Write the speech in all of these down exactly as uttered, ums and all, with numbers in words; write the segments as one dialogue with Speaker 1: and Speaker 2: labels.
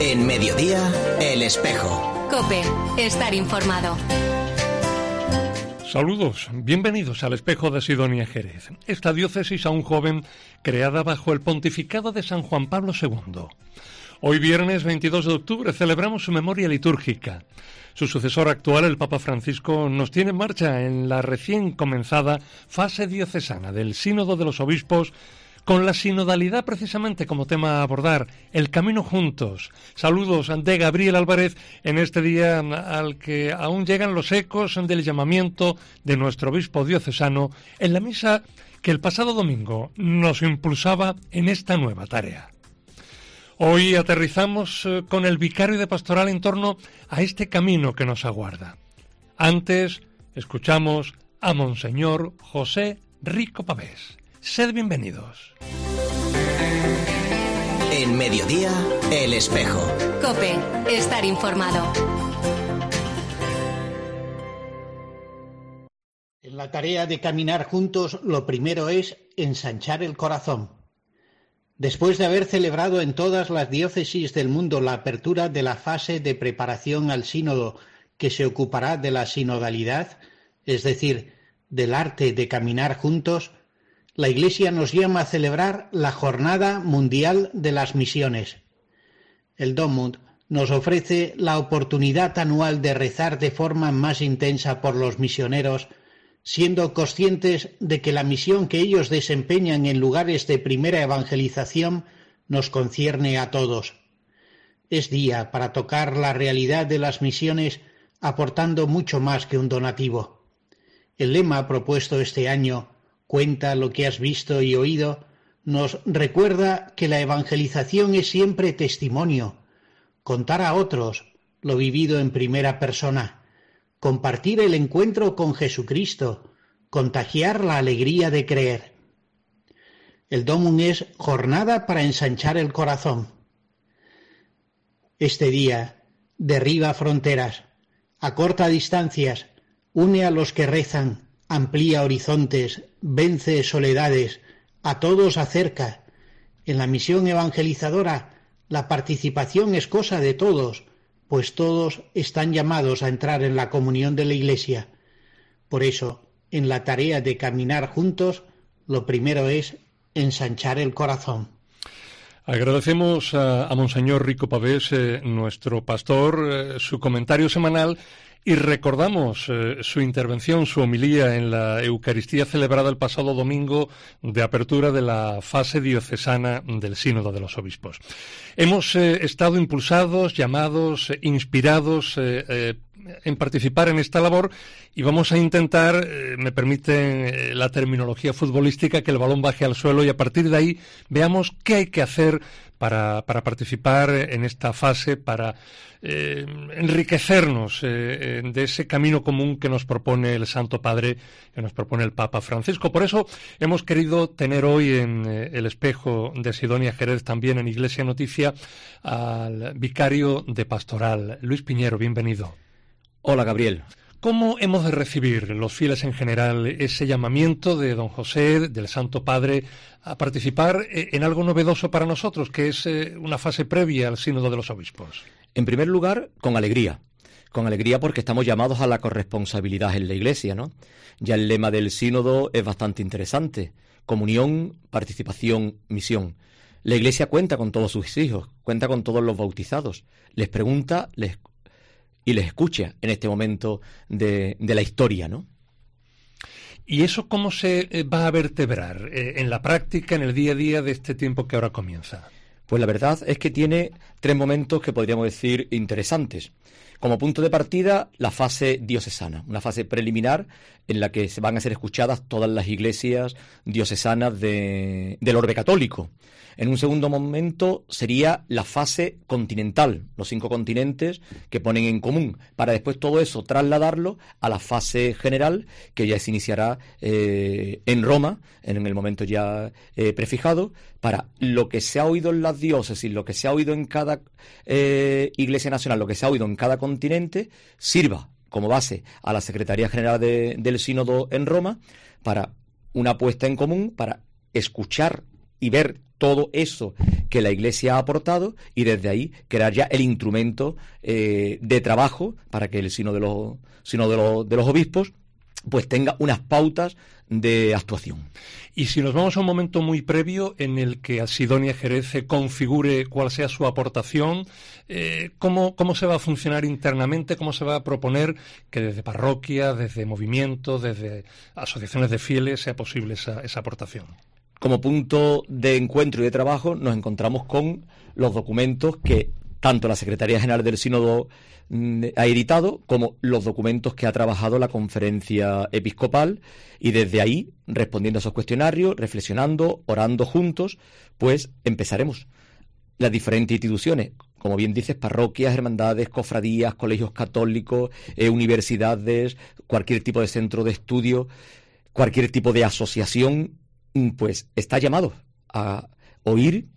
Speaker 1: En Mediodía, El Espejo.
Speaker 2: COPE, estar informado.
Speaker 3: Saludos, bienvenidos al Espejo de Sidonia Jerez. Esta diócesis aún joven, creada bajo el pontificado de San Juan Pablo segundo. Hoy viernes veintidós de octubre celebramos su memoria litúrgica. Su sucesor actual, el Papa Francisco, nos tiene en marcha en la recién comenzada fase diocesana del Sínodo de los Obispos, con la sinodalidad precisamente como tema a abordar, el camino juntos. Saludos de Gabriel Álvarez en este día al que aún llegan los ecos del llamamiento de nuestro obispo diocesano en la misa que el pasado domingo nos impulsaba en esta nueva tarea. Hoy aterrizamos con el vicario de pastoral en torno a este camino que nos aguarda. Antes, escuchamos a Monseñor José Rico Pavés. Sed bienvenidos.
Speaker 1: En Mediodía, El Espejo.
Speaker 2: COPE, estar informado.
Speaker 4: En la tarea de caminar juntos, lo primero es ensanchar el corazón. Después de haber celebrado en todas las diócesis del mundo la apertura de la fase de preparación al sínodo que se ocupará de la sinodalidad, es decir, del arte de caminar juntos, la Iglesia nos llama a celebrar la Jornada Mundial de las Misiones. El Domund nos ofrece la oportunidad anual de rezar de forma más intensa por los misioneros, siendo conscientes de que la misión que ellos desempeñan en lugares de primera evangelización nos concierne a todos. Es día para tocar la realidad de las misiones aportando mucho más que un donativo. El lema propuesto este año, cuenta lo que has visto y oído, nos recuerda que la evangelización es siempre testimonio, contar a otros lo vivido en primera persona, compartir el encuentro con Jesucristo, contagiar la alegría de creer. El Domum es jornada para ensanchar el corazón. Este día derriba fronteras, acorta distancias, une a los que rezan, amplía horizontes, vence soledades, a todos acerca. En la misión evangelizadora, la participación es cosa de todos, pues todos están llamados a entrar en la comunión de la Iglesia. Por eso, en la tarea de caminar juntos, lo primero es ensanchar el corazón.
Speaker 3: Agradecemos a, a Monseñor Rico Pavés, eh, nuestro pastor, eh, su comentario semanal. Y recordamos eh, su intervención, su homilía en la Eucaristía celebrada el pasado domingo de apertura de la fase diocesana del Sínodo de los Obispos. Hemos eh, estado impulsados, llamados, eh, inspirados eh, eh, en participar en esta labor y vamos a intentar, eh, me permiten eh, la terminología futbolística, que el balón baje al suelo y a partir de ahí veamos qué hay que hacer para, para participar en esta fase, para eh, enriquecernos eh, de ese camino común que nos propone el Santo Padre, que nos propone el Papa Francisco. Por eso hemos querido tener hoy en eh, el Espejo de Sidonia Jerez, también en Iglesia Noticia, al vicario de pastoral, Luis Piñero. Bienvenido.
Speaker 5: Hola, Gabriel.
Speaker 3: ¿Cómo hemos de recibir los fieles en general ese llamamiento de don José, del Santo Padre, a participar en algo novedoso para nosotros, que es una fase previa al Sínodo de los Obispos?
Speaker 5: En primer lugar, con alegría. Con alegría porque estamos llamados a la corresponsabilidad en la Iglesia, ¿no? Ya el lema del Sínodo es bastante interesante. Comunión, participación, misión. La Iglesia cuenta con todos sus hijos, cuenta con todos los bautizados. Les pregunta, les y les escucha en este momento de, de la historia, ¿no?
Speaker 3: ¿Y eso cómo se va a vertebrar eh, en la práctica, en el día a día de este tiempo que ahora comienza?
Speaker 5: Pues la verdad es que tiene tres momentos que podríamos decir interesantes. Como punto de partida, la fase diocesana, una fase preliminar en la que se van a ser escuchadas todas las iglesias diocesanas de, del orbe católico. En un segundo momento sería la fase continental, los cinco continentes que ponen en común, para después todo eso trasladarlo a la fase general que ya se iniciará eh, en Roma, en el momento ya eh, prefijado, para lo que se ha oído en las diócesis, lo que se ha oído en cada eh, iglesia nacional, lo que se ha oído en cada continente, sirva como base a la Secretaría General de, del Sínodo en Roma para una puesta en común, para escuchar y ver todo eso que la Iglesia ha aportado y desde ahí crear ya el instrumento eh, de trabajo para que el sínodo de los, sínodo de los, de los obispos pues tenga unas pautas de actuación.
Speaker 3: Y si nos vamos a un momento muy previo en el que Sidonia Jerez configure cuál sea su aportación, eh, ¿cómo, cómo se va a funcionar internamente? ¿Cómo se va a proponer que desde parroquia, desde movimientos, desde asociaciones de fieles sea posible esa, esa aportación?
Speaker 5: Como punto de encuentro y de trabajo nos encontramos con los documentos que tanto la Secretaría General del Sínodo mm, ha editado como los documentos que ha trabajado la Conferencia Episcopal, y desde ahí, respondiendo a esos cuestionarios, reflexionando, orando juntos, pues empezaremos. Las diferentes instituciones, como bien dices, parroquias, hermandades, cofradías, colegios católicos, eh, universidades, cualquier tipo de centro de estudio, cualquier tipo de asociación, pues está llamado a oír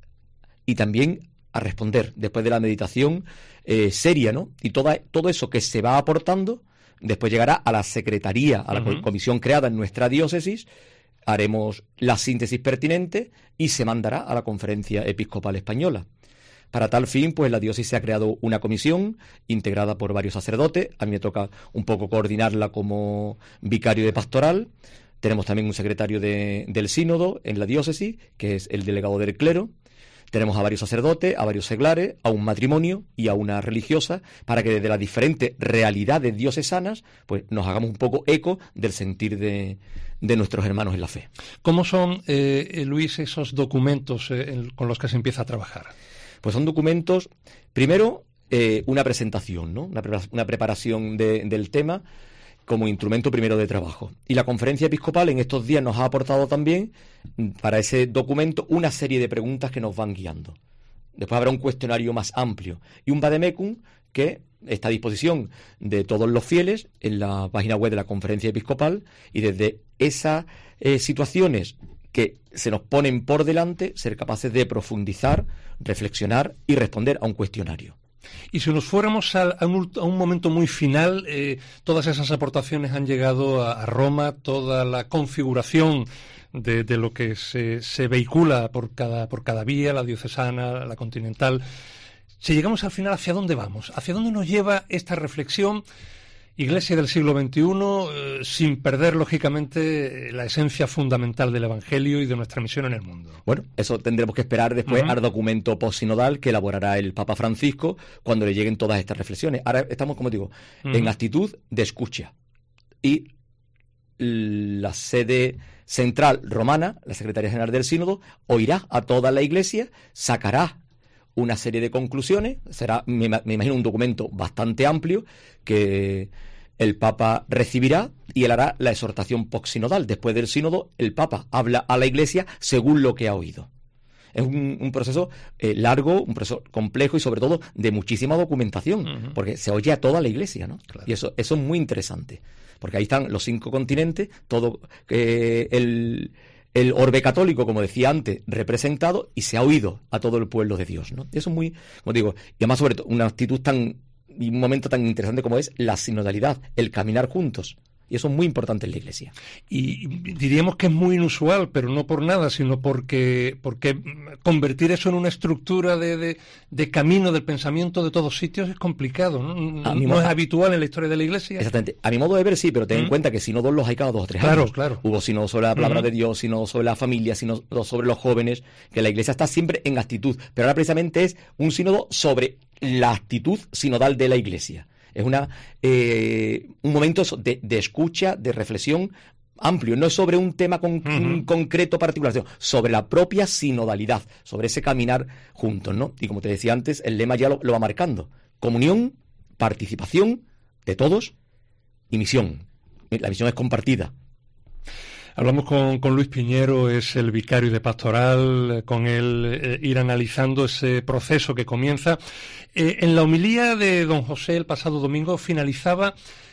Speaker 5: y también a responder después de la meditación eh, seria, ¿no? Y toda, todo eso que se va aportando después llegará a la secretaría, a la uh-huh. comisión creada en nuestra diócesis, haremos la síntesis pertinente y se mandará a la Conferencia Episcopal Española. Para tal fin, pues la diócesis ha creado una comisión integrada por varios sacerdotes. A mí me toca un poco coordinarla como vicario de pastoral. Tenemos también un secretario de, del sínodo en la diócesis, que es el delegado del clero. Tenemos a varios sacerdotes, a varios seglares, a un matrimonio y a una religiosa, para que desde las diferentes realidades diocesanas pues nos hagamos un poco eco del sentir de, de nuestros hermanos en la fe.
Speaker 3: ¿Cómo son, eh, Luis, esos documentos eh, en, con los que se empieza a trabajar?
Speaker 5: Pues son documentos, primero, eh, una presentación, ¿no? Una, pre- una preparación de, del tema como instrumento primero de trabajo. Y la Conferencia Episcopal en estos días nos ha aportado también para ese documento una serie de preguntas que nos van guiando. Después habrá un cuestionario más amplio y un vademecum que está a disposición de todos los fieles en la página web de la Conferencia Episcopal, y desde esas eh, situaciones que se nos ponen por delante, ser capaces de profundizar, reflexionar y responder a un cuestionario.
Speaker 3: Y si nos fuéramos a, a, un, a un momento muy final, eh, todas esas aportaciones han llegado a, a Roma, toda la configuración de, de lo que se, se vehicula por cada, por cada vía, la diocesana, la continental. Si llegamos al final, ¿hacia dónde vamos? ¿Hacia dónde nos lleva esta reflexión? Iglesia del siglo veintiuno, eh, sin perder, lógicamente, la esencia fundamental del Evangelio y de nuestra misión en el mundo.
Speaker 5: Bueno, eso tendremos que esperar después uh-huh. al documento postsinodal que elaborará el Papa Francisco cuando le lleguen todas estas reflexiones. Ahora estamos, como digo, uh-huh. en actitud de escucha. Y la sede central romana, la Secretaría General del Sínodo, oirá a toda la Iglesia, sacará una serie de conclusiones, será, me, me imagino, un documento bastante amplio que el Papa recibirá y él hará la exhortación postsinodal. Después del sínodo, el Papa habla a la Iglesia según lo que ha oído. Es un, un proceso eh, largo, un proceso complejo y sobre todo de muchísima documentación, uh-huh. porque se oye a toda la Iglesia, ¿no? Claro. Y eso, eso es muy interesante, porque ahí están los cinco continentes, todo eh, el... el orbe católico, como decía antes, representado, y se ha oído a todo el pueblo de Dios, ¿no? Eso es muy, como digo, y además sobre todo una actitud tan, y un momento tan interesante como es la sinodalidad, el caminar juntos. Y eso es muy importante en la Iglesia.
Speaker 3: Y diríamos que es muy inusual, pero no por nada, sino porque, porque convertir eso en una estructura de, de, de camino del pensamiento de todos sitios es complicado, ¿no? No, no modo, es habitual en la historia de la Iglesia.
Speaker 5: Exactamente. A mi modo de ver, sí, pero ten ¿Mm? en cuenta que sínodos los hay cada dos o tres
Speaker 3: claro,
Speaker 5: años.
Speaker 3: Claro,
Speaker 5: Hubo sínodos sobre la palabra
Speaker 3: ¿Mm?
Speaker 5: de Dios, sínodos sobre la familia, sínodos sobre los jóvenes, que la Iglesia está siempre en actitud. Pero ahora precisamente es un sínodo sobre la actitud sinodal de la Iglesia. Es una eh, un momento de, de escucha, de reflexión amplio. No es sobre un tema con, uh-huh. un concreto particular, sino sobre la propia sinodalidad, sobre ese caminar juntos, ¿no? Y como te decía antes, el lema ya lo, lo va marcando. Comunión, participación de todos y misión. La misión es compartida.
Speaker 3: Hablamos con, con Luis Piñero, es el vicario de pastoral, con él eh, ir analizando ese proceso que comienza. Eh, en la homilía de don José el pasado domingo finalizaba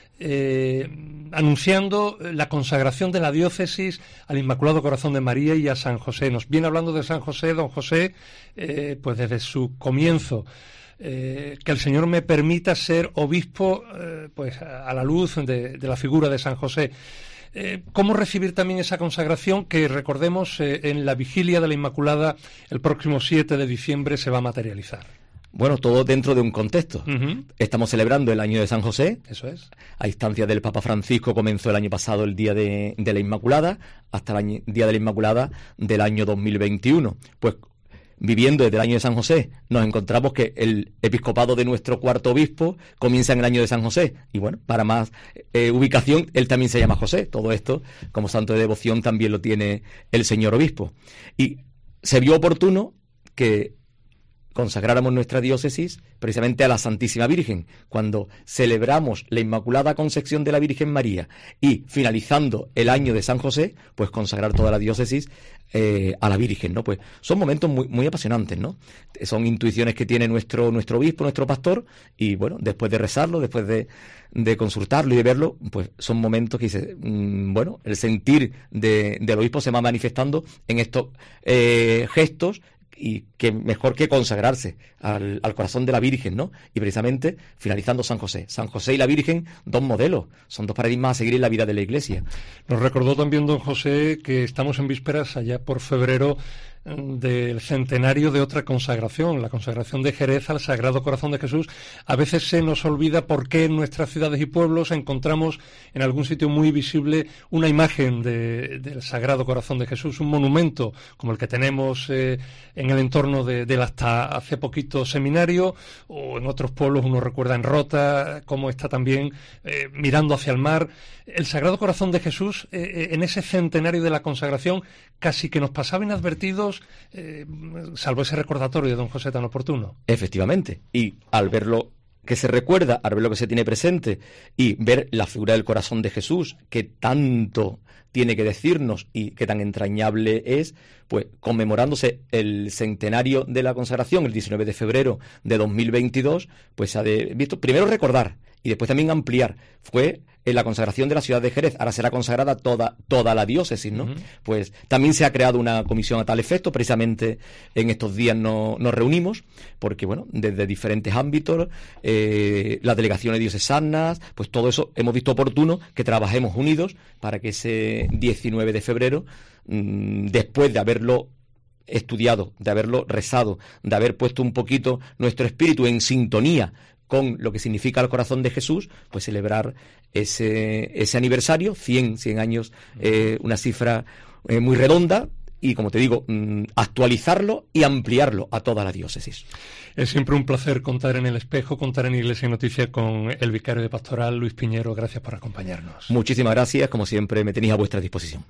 Speaker 3: eh, anunciando la consagración de la diócesis al Inmaculado Corazón de María y a San José. Nos viene hablando de San José, don José, eh, pues desde su comienzo. Eh, que el Señor me permita ser obispo eh, pues a la luz de, de la figura de San José. Eh, ¿Cómo recibir también esa consagración que, recordemos, eh, en la vigilia de la Inmaculada, el próximo siete de diciembre, se va a materializar?
Speaker 5: Bueno, todo dentro de un contexto.
Speaker 3: Uh-huh.
Speaker 5: Estamos celebrando el año de San José.
Speaker 3: Eso es.
Speaker 5: A instancia del Papa Francisco comenzó el año pasado el Día de, de la Inmaculada, hasta el año, Día de la Inmaculada del año dos mil veintiuno. Pues viviendo desde el año de San José, nos encontramos que el episcopado de nuestro cuarto obispo comienza en el año de San José. Y bueno, para más eh, ubicación, él también se llama José. Todo esto, como santo de devoción, también lo tiene el señor obispo. Y se vio oportuno que consagráramos nuestra diócesis precisamente a la Santísima Virgen, cuando celebramos la Inmaculada Concepción de la Virgen María y finalizando el año de San José, pues consagrar toda la diócesis eh, a la Virgen, ¿no? Pues son momentos muy, muy apasionantes, ¿no? Son intuiciones que tiene nuestro, nuestro obispo, nuestro pastor, y bueno, después de rezarlo, después de, de consultarlo y de verlo, pues son momentos que dice, mmm, bueno, el sentir de, del obispo se va manifestando en estos eh, gestos, y que mejor que consagrarse al, al corazón de la Virgen, ¿no? Y precisamente finalizando San José. San José y la Virgen, dos modelos, son dos paradigmas a seguir en la vida de la Iglesia.
Speaker 3: Nos recordó también don José que estamos en vísperas, allá por febrero, del centenario de otra consagración, la consagración de Jerez al Sagrado Corazón de Jesús. A veces se nos olvida por qué en nuestras ciudades y pueblos encontramos en algún sitio muy visible una imagen de, del Sagrado Corazón de Jesús, un monumento como el que tenemos eh, en el entorno de, del hasta hace poquito seminario, o en otros pueblos uno recuerda en Rota, cómo está también eh, mirando hacia el mar. El Sagrado Corazón de Jesús, eh, en ese centenario de la consagración, casi que nos pasaba inadvertidos, eh, salvo ese recordatorio de don José tan oportuno.
Speaker 5: Efectivamente, y al verlo que se recuerda, al ver lo que se tiene presente y ver la figura del corazón de Jesús, que tanto tiene que decirnos y que tan entrañable es, pues conmemorándose el centenario de la consagración, el diecinueve de febrero de dos mil veintidós, pues se ha de, visto primero recordar y después también ampliar. Fue en la consagración de la ciudad de Jerez, ahora será consagrada toda, toda la diócesis, ¿no? Uh-huh. Pues también se ha creado una comisión a tal efecto, precisamente en estos días no, nos reunimos, porque bueno, desde diferentes ámbitos, eh, las delegaciones diocesanas, pues todo eso hemos visto oportuno que trabajemos unidos para que ese diecinueve de febrero, mmm, después de haberlo estudiado, de haberlo rezado, de haber puesto un poquito nuestro espíritu en sintonía con lo que significa el corazón de Jesús, pues celebrar ese, ese aniversario, cien, cien años, eh, una cifra eh, muy redonda, y como te digo, mmm, actualizarlo y ampliarlo a toda la diócesis.
Speaker 3: Es siempre un placer contar en El Espejo, contar en Iglesia y Noticia con el vicario de Pastoral, Luis Piñero. Gracias por acompañarnos.
Speaker 5: Muchísimas gracias, como siempre me tenéis a vuestra disposición.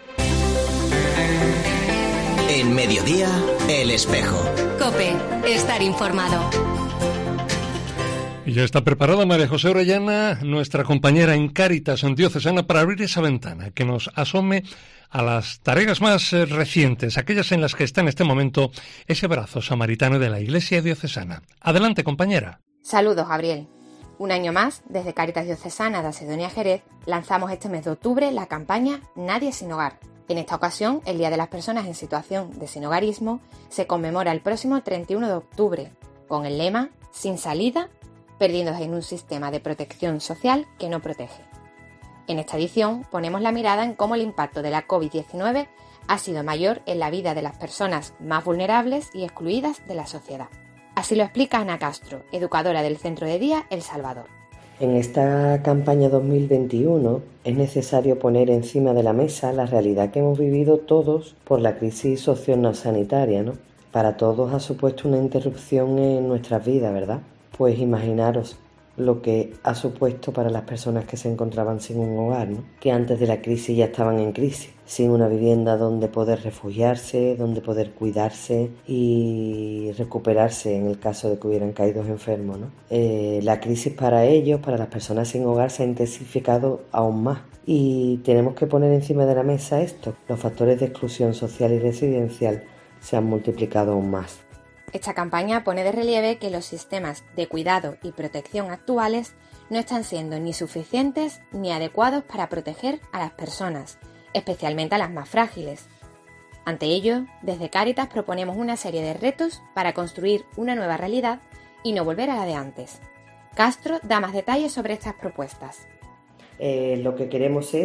Speaker 1: En Mediodía, El Espejo.
Speaker 2: COPE, estar informado.
Speaker 3: Y ya está preparada María José Orellana, nuestra compañera en Cáritas en Diocesana, para abrir esa ventana que nos asome a las tareas más eh, recientes, aquellas en las que está en este momento ese brazo samaritano de la Iglesia diocesana. Adelante, compañera.
Speaker 6: Saludos, Gabriel. Un año más, desde Cáritas Diocesana de Asedonia Jerez, lanzamos este mes de octubre la campaña Nadie sin hogar. En esta ocasión, el Día de las Personas en Situación de Sinhogarismo se conmemora el próximo treinta y uno de octubre, con el lema Sin salida, perdiéndose en un sistema de protección social que no protege. En esta edición ponemos la mirada en cómo el impacto de la covid diecinueve ha sido mayor en la vida de las personas más vulnerables y excluidas de la sociedad. Así lo explica Ana Castro, educadora del Centro de Día El Salvador.
Speaker 7: En esta campaña dos mil veintiuno es necesario poner encima de la mesa la realidad que hemos vivido todos por la crisis sociosanitaria, ¿no? Para todos ha supuesto una interrupción en nuestras vidas, ¿verdad? Pues imaginaros lo que ha supuesto para las personas que se encontraban sin un hogar, ¿no? Que antes de la crisis ya estaban en crisis, sin una vivienda donde poder refugiarse, donde poder cuidarse y recuperarse en el caso de que hubieran caído enfermos, ¿no? Eh, la crisis para ellos, para las personas sin hogar, se ha intensificado aún más. Y tenemos que poner encima de la mesa esto. Los factores de exclusión social y residencial se han multiplicado aún más.
Speaker 6: Esta campaña pone de relieve que los sistemas de cuidado y protección actuales no están siendo ni suficientes ni adecuados para proteger a las personas, especialmente a las más frágiles. Ante ello, desde Cáritas proponemos una serie de retos para construir una nueva realidad y no volver a la de antes. Castro da más detalles sobre estas propuestas.
Speaker 7: Eh, lo que queremos es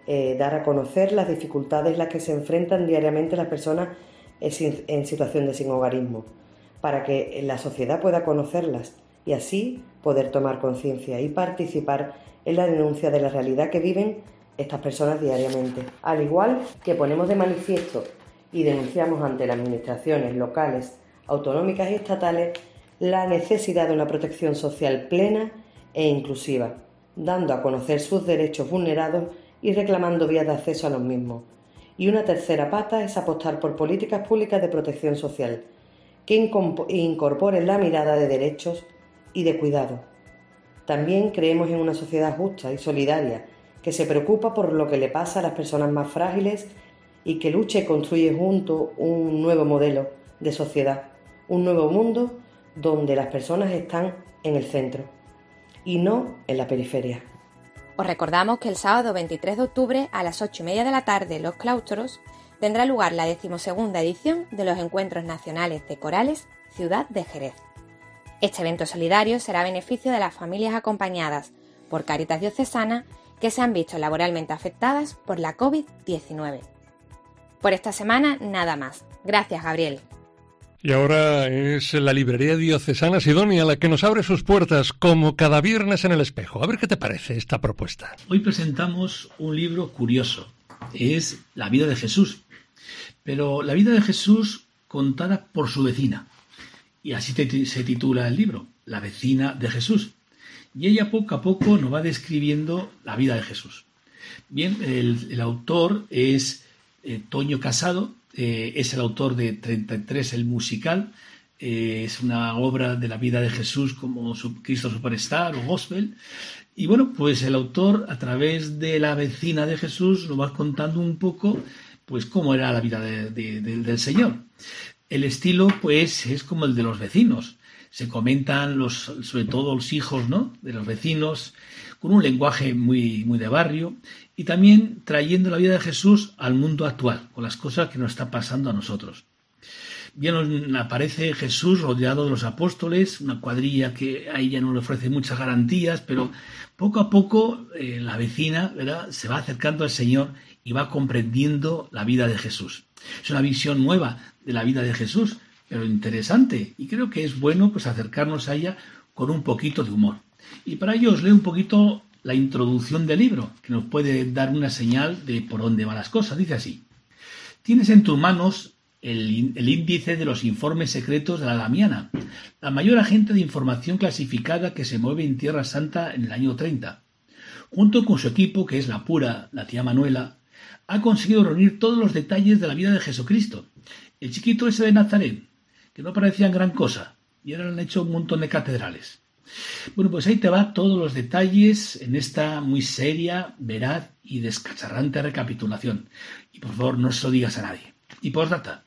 Speaker 7: eh, dar a conocer las dificultades en las que se enfrentan diariamente las personas en situación de sinhogarismo, para que la sociedad pueda conocerlas y así poder tomar conciencia y participar en la denuncia de la realidad que viven estas personas diariamente. Al igual que ponemos de manifiesto y denunciamos ante las administraciones locales, autonómicas y estatales la necesidad de una protección social plena e inclusiva, dando a conocer sus derechos vulnerados y reclamando vías de acceso a los mismos. Y una tercera pata es apostar por políticas públicas de protección social que incorporen la mirada de derechos y de cuidado. También creemos en una sociedad justa y solidaria que se preocupa por lo que le pasa a las personas más frágiles y que lucha y construye junto un nuevo modelo de sociedad, un nuevo mundo donde las personas están en el centro y no en la periferia.
Speaker 6: Os recordamos que el sábado veintitrés de octubre a las ocho y media de la tarde en Los Claustros tendrá lugar la decimosegunda edición de los Encuentros Nacionales de Corales Ciudad de Jerez. Este evento solidario será a beneficio de las familias acompañadas por Cáritas Diocesana que se han visto laboralmente afectadas por la covid diecinueve. Por esta semana nada más. Gracias, Gabriel.
Speaker 3: Y ahora es la librería diocesana Sidonia la que nos abre sus puertas como cada viernes en El Espejo. A ver qué te parece esta propuesta.
Speaker 8: Hoy presentamos un libro curioso. Es La vida de Jesús. Pero la vida de Jesús contada por su vecina. Y así te, se titula el libro, La vecina de Jesús. Y ella poco a poco nos va describiendo la vida de Jesús. Bien, el, el autor es eh, Toño Casado. Eh, es el autor de treinta y tres, el musical. Eh, es una obra de la vida de Jesús como su, Cristo Superstar o Gospel. Y bueno, pues el autor, a través de la vecina de Jesús, nos va contando un poco pues cómo era la vida de, de, de, del Señor. El estilo, pues, es como el de los vecinos. Se comentan, los, sobre todo los hijos, ¿no?, de los vecinos, con un lenguaje muy, muy de barrio, y también trayendo la vida de Jesús al mundo actual, con las cosas que nos está pasando a nosotros. Bien, aparece Jesús rodeado de los apóstoles, una cuadrilla que a ella no le ofrece muchas garantías, pero poco a poco eh, la vecina, ¿verdad?, se va acercando al Señor y va comprendiendo la vida de Jesús. Es una visión nueva de la vida de Jesús, pero interesante, y creo que es bueno pues acercarnos a ella con un poquito de humor. Y para ello os leo un poquito la introducción del libro, que nos puede dar una señal de por dónde van las cosas. Dice así: tienes en tus manos el, el índice de los informes secretos de la Damiana, la mayor agente de información clasificada que se mueve en Tierra Santa en el año treinta. Junto con su equipo, que es la Pura, la tía Manuela, ha conseguido reunir todos los detalles de la vida de Jesucristo. El chiquito ese de Nazaret, que no parecían gran cosa, y ahora han hecho un montón de catedrales. Bueno, pues ahí te va todos los detalles en esta muy seria, veraz y descacharrante recapitulación. Y por favor, no se lo digas a nadie. Y postdata.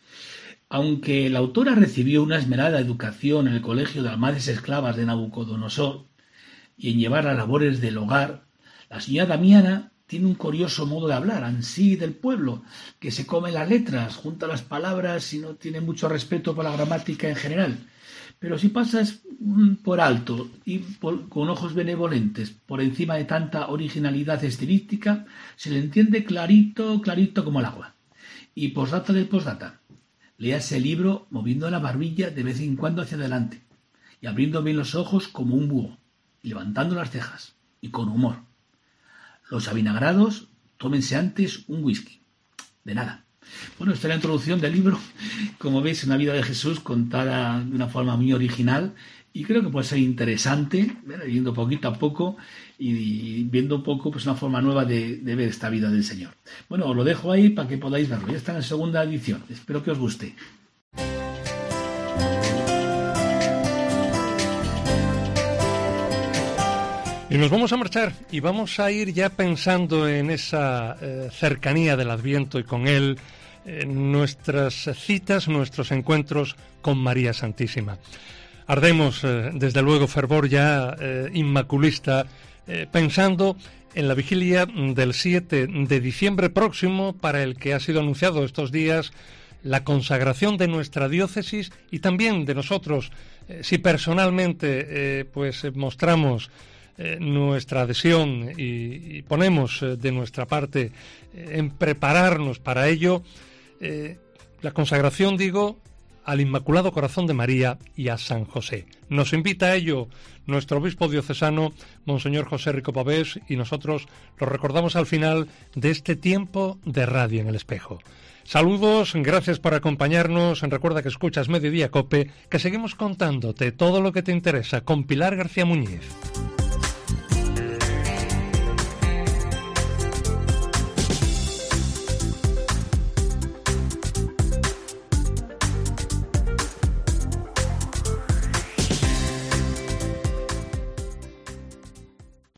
Speaker 8: Aunque la autora recibió una esmerada educación en el colegio de las madres esclavas de Nabucodonosor y en llevar las labores del hogar, la señora Damiana tiene un curioso modo de hablar, ansí del pueblo, que se come las letras, junta las palabras y no tiene mucho respeto por la gramática en general. Pero si pasas por alto y por, con ojos benevolentes por encima de tanta originalidad estilística, se le entiende clarito, clarito como el agua. Y postdata del postdata. Léase el libro moviendo la barbilla de vez en cuando hacia adelante y abriendo bien los ojos como un búho y levantando las cejas y con humor. Los avinagrados, tómense antes un whisky. De nada. Bueno, esta es la introducción del libro. Como veis, una vida de Jesús contada de una forma muy original y creo que puede ser interesante, viendo poquito a poco y viendo un poco pues una forma nueva de, de ver esta vida del Señor. Bueno, os lo dejo ahí para que podáis verlo. Ya está en la segunda edición. Espero que os guste.
Speaker 3: Y nos vamos a marchar y vamos a ir ya pensando en esa eh, cercanía del Adviento y con él eh, nuestras citas, nuestros encuentros con María Santísima. Ardemos eh, desde luego fervor ya eh, inmaculista eh, pensando en la vigilia del siete de diciembre próximo, para el que ha sido anunciado estos días la consagración de nuestra diócesis y también de nosotros, eh, si personalmente eh, pues mostramos eh, nuestra adhesión y, y ponemos eh, de nuestra parte eh, en prepararnos para ello, eh, la consagración, digo, al Inmaculado Corazón de María y a San José. Nos invita a ello nuestro obispo diocesano, Monseñor José Rico Pavés, y nosotros lo recordamos al final de este tiempo de Radio en el Espejo. Saludos, gracias por acompañarnos. Recuerda que escuchas Mediodía Cope, que seguimos contándote todo lo que te interesa con Pilar García Muñiz.